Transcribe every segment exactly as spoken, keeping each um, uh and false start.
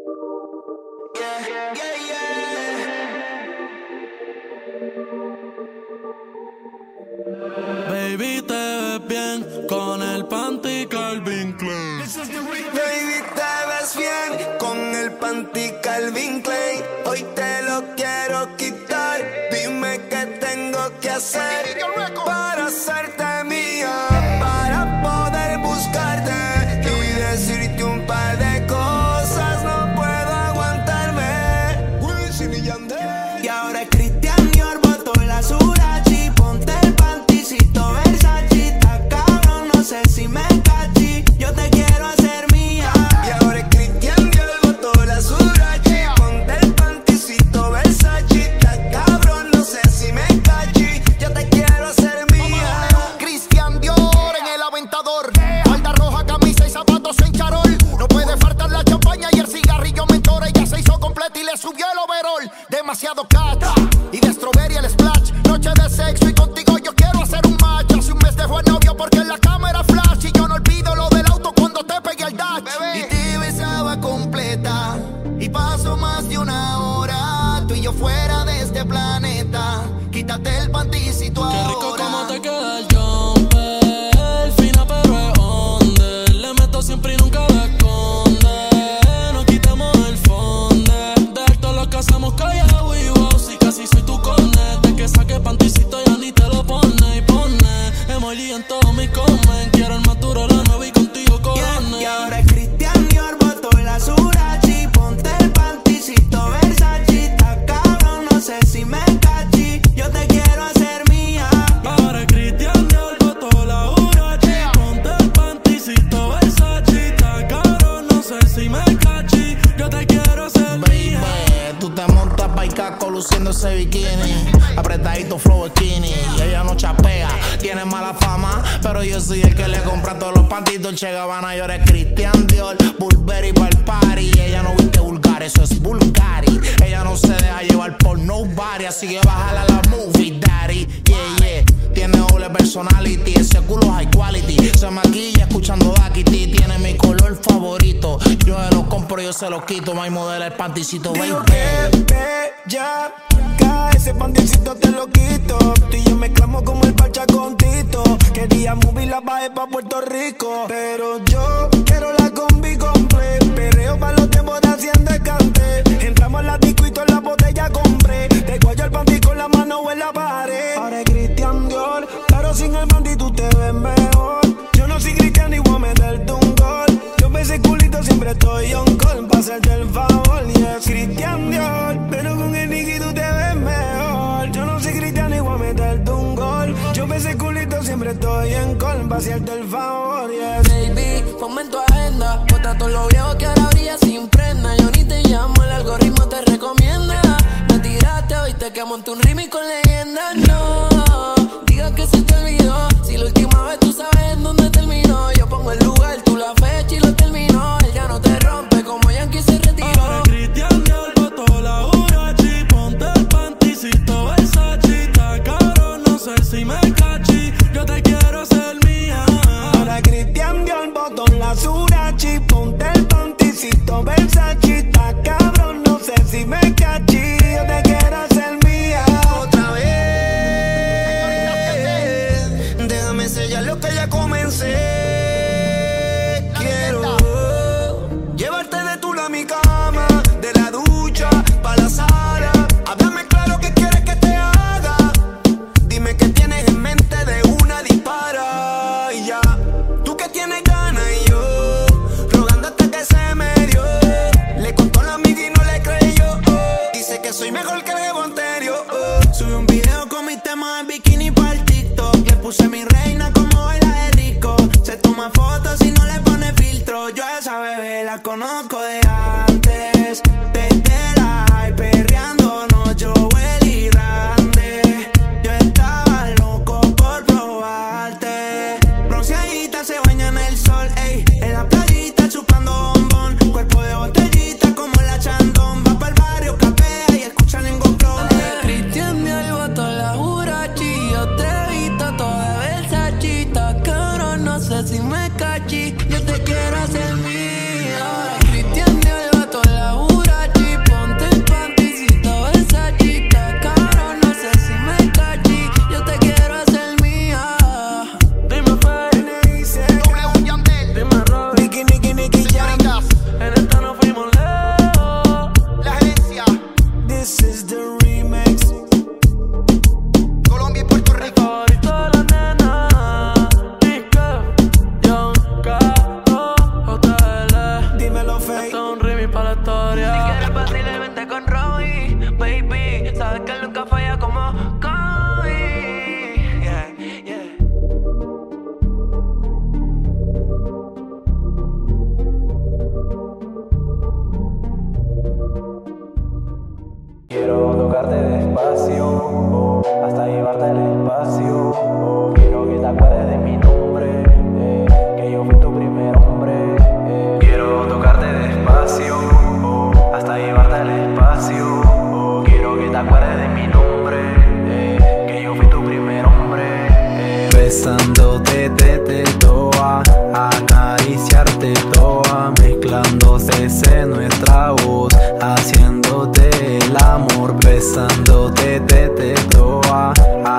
Yeah, yeah, yeah. Baby, te ves bien con el panty Calvin Klein. Baby, te ves bien con el panty Calvin Klein. Hoy te lo quiero quitar. Dime qué tengo que hacer para hacerte mía, para poder buscarte y decirte un par de cosas. No puedo aguantarme. Wisin y Yandel. Y ahora es Christian Dior, botó la Surachi. Ponte el panticito Versace. Está cabrón, no sé si me cachi. Yo te quiero hacer mía. Y ahora es Christian Dior, botó la Surachi. Ponte el panticito Versace. Está cabrón, no sé si me cachi. Yo te quiero hacer mía. Christian Dior en el aventador. Falda roja, camisa y zapatos en charol. No puede faltar la champaña y el cigarrillo mentor. Ella se hizo completa y le subió el overall. Demasiado cat y de strawberry el splash. Noche de sexo y contigo yo quiero hacer un match. Hace un mes dejó el novio porque en la cámara flash. Y yo no olvido lo del auto cuando te pegué el dash. Bebé. Y te besaba completa y pasó más de una hora. Tú y yo fuera de este planeta. Quítate el panticito ahora. Qué rico como te queda el jumper. Fina pero es onda. Le meto siempre y nunca la esconde. No quitamos el fonde. De esto lo que hacemos callado y wow. Si casi soy tu cone. De que saque panticito ya ni te lo pone y pone. Emoji en todos mis comen. Quiero el más duro, la nueva y contigo corone. Y ahora es Christian Dior, botó la Surachi. Ponte el panticito Versace. Está cabrón, no sé si me cachi. Yo te quiero hacer mía. Ahora es Christian Dior, botó la Urachi. Ponte el panticito Versace. Está cabrón, no sé si me cachi. Yo te quiero hacer mía. Baby, tú te montas pa' Icaco luciendo ese bikini. Apretadito flow skinny. Ella no chapea, tiene mala fama, pero yo soy el que le compra todos los pantitos. Che Gabbana y ahora es Christian Dior. Burberry pa'l party. Ella no viste vulgar, eso es Bulgari. Ella no se deja llevar por nobody, así que bájala la movie, daddy. Yeah, yeah. Tiene doble personality, ese culo high quality. Se maquilla escuchando Daquiti. Tiene mi color favorito. Yo se lo compro, yo se lo quito. My modela el panticito, Digo baby. que bella, cae ese panticito te lo quito. Tú y yo mezclamos como el parcha con Tito. Quería movir la baje pa' Puerto Rico, pero yo quiero la combi completa. Perreo pa' los tiempos de Hacienda Cante. Entramos a la disco y toda la botella compré. Te cuello el panty con la mano o en la pared. Ahora es Christian Dior, pero sin el panty tú te ves mejor. Yo no soy cristiano y voy a meterte un gol. Yo me ese culito siempre estoy on call pa' hacerte el favor. Y es Christian Dior, pero con el Nicky tú te ves mejor. Yo no soy cristiano y voy a meterte un gol. Yo me ese culito siempre estoy en call pa' hacerte el favor. Yes. Baby, ponme en tu agenda. Bota todo lo viejo que ahora brilla sin prenda. Yo ni te llamo, el algoritmo te recomienda. Me tiraste hoy, te quemo en un remix con leyenda. No, diga que se te olvidó. Si la última vez tú sabes en dónde terminó. Yo pongo el lugar, tú la fecha y lo terminó. Él ya no te rompe como Yankee se retiró. Ahora es Christian Dior, botó la Urachi. Ponte el panticito Versace. Está cabrón, no sé si me cachi. Yo te quiero hacer mía. Ahora Christian Dior, botón la Surachi. Ponte el panticito Versace. Está cabrón, no sé si me cachi. Yo te quiero hacer mía. Otra vez, déjame sellar lo que ya comencé. Quiero llevarte de tu lado a mi cama, de la ducha pa' la sala. Háblame claro qué quieres que te haga. Dime qué tienes en mente, de una dispara y ya. Tú que tienes ganas y yo rogando hasta que se me dio. Le contó a la amiga y no le creyó. Dice que soy mejor que el jevo anterior. Subí un video con mis temas en bikini pa'l TikTok. Le puse mi reina como baila de rico. Se toma fotos y no le pone filtro. Yo a esa bebé la conozco de antes. Desde la high perreando, no Joel y Randy. Yo estaba loco por probarte. Bronceadita se baña en el sol, ey. En la playita chupando bombón. Cuerpo de botellita como la Chandon. Va pa'l barrio, capea y escucha Lingo Flow. Christian Dior, botó la Urachi. Yo te he visto toda Versace. Está cabrón, no sé si me cachi. Yo te quiero hacer mía. Ahora Christian Dior, botó la Urachi. ir pa' la historia. Si quieres vacilar, vente con Roy, baby. Sabes que él nunca falla como Kobe. Yeah, yeah. Quiero tocarte despacio, oh, hasta llevarte al espacio, oh, quiero que te acuerdes de mi nombre, eh, que yo fui tu primer hombre, eh. Quiero tocarte despacio, oh, hasta llevarte al espacio, oh, quiero que te acuerdes de mi nombre, eh, que yo fui tu primer hombre, eh. Besándote, te, te, toa, acariciarte toa, mezclándose en nuestra voz, haciéndote el amor, besándote, te, te, toa,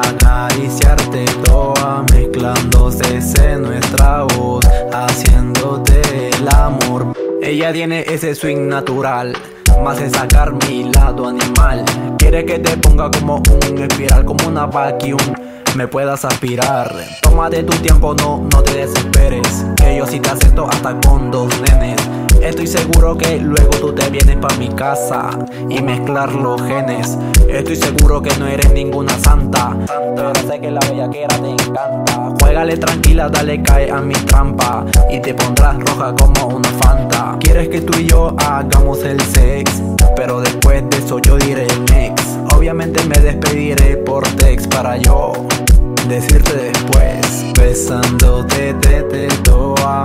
acariciarte toa, mezclándose en nuestra voz, haciéndote el amor. Ella tiene ese swing natural, más de sacar mi lado animal. Quiere que te ponga como un espiral, como una vacuum, me puedas aspirar. Tómate tu tiempo, no, no te desesperes, que yo sí te acepto hasta con dos nenes. Estoy seguro que luego tú te vienes pa' mi casa y mezclar los genes. Estoy seguro que no eres ninguna santa, pero sé que la bellaquera te encanta. Juégale tranquila, dale cae a mi trampa y te pondrás roja como una fanta. Quieres que tú y yo hagamos el sex, pero después de eso yo diré next. Obviamente me despediré por text para yo decirte después. Besándote, te, te, toa,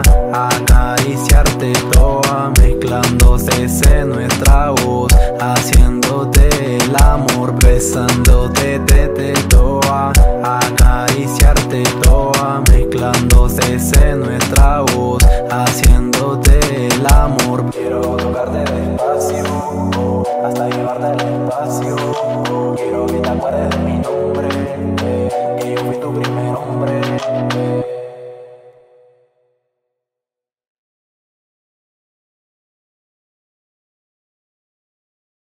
acariciarte toa, mezclándose en nuestra voz, haciéndote el amor. Besándote, te, te, toa, acariciarte toa, mezclándose en nuestra voz, haciéndote el amor. Quiero tocarte despacio, oh, hasta llevarte al espacio, oh, quiero que te acuerdes de mi nombre, eh, que yo fui tu primer hombre, eh.